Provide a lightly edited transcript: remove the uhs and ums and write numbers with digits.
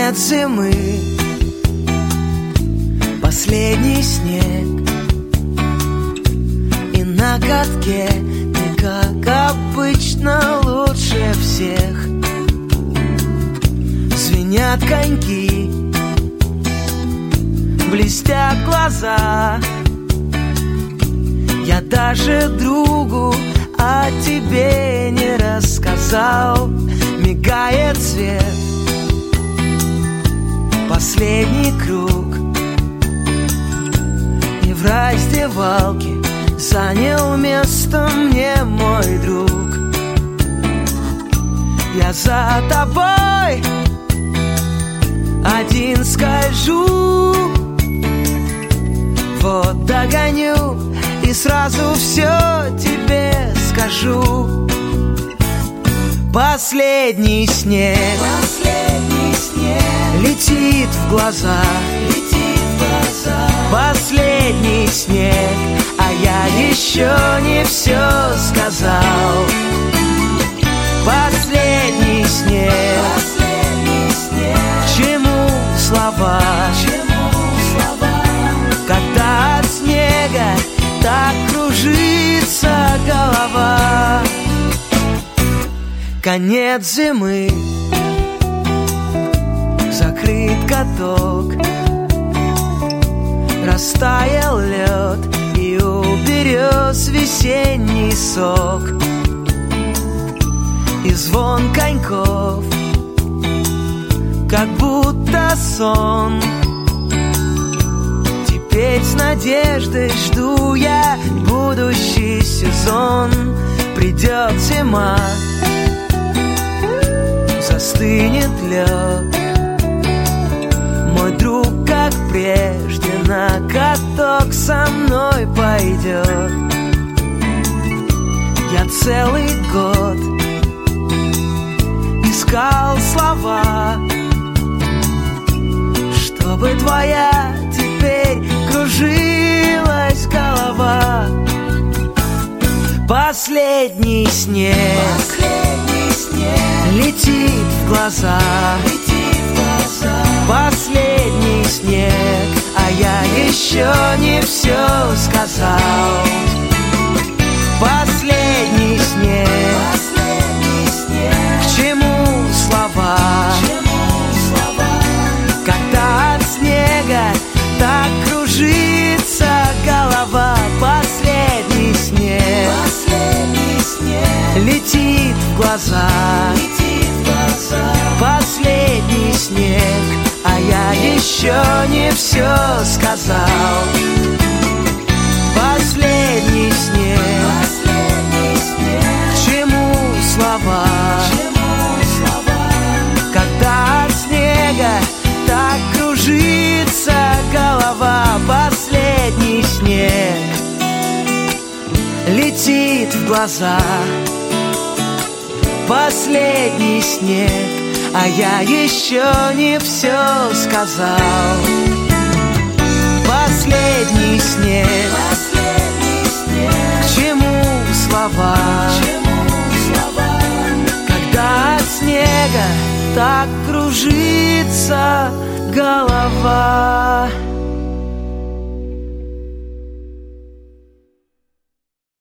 Конец зимы, последний снег, и на катке ты, как обычно, лучше всех. Звенят коньки, блестят глаза. Я даже другу о тебе не рассказал. Мигает свет, последний круг, и в раздевалке занял место мне мой друг. Я за тобой один скольжу, вот догоню и сразу все тебе скажу. Последний снег, последний снег летит в глаза, летит в глаза. Последний снег, а я еще не все сказал. Последний снег, последний снег. К чему слова, когда от снега так кружится голова? Конец зимы, закрыт каток, растаял лед, и у берез весенний сок, и звон коньков, как будто сон. Теперь с надеждой жду я будущий сезон. Придет зима, застынет лед, мой друг, как прежде, на каток со мной пойдет. Я целый год искал слова, чтобы твоя теперь кружилась голова. Последний снег, последний снег летит в глаза, летит в глаза. Последний снег, а я еще не все сказал. Последний снег, последний снег. К чему слова, когда от снега так кружится голова? Последний снег, последний снег летит в глаза, летит в глаза. Последний снег, а я еще не все сказал. Последний снег, последний снег. К чему слова, когда от снега так кружится голова? Последний снег летит в глаза. Последний снег, а я еще не все сказал. Последний снег, последний снег. К чему слова, когда от снега так кружится голова?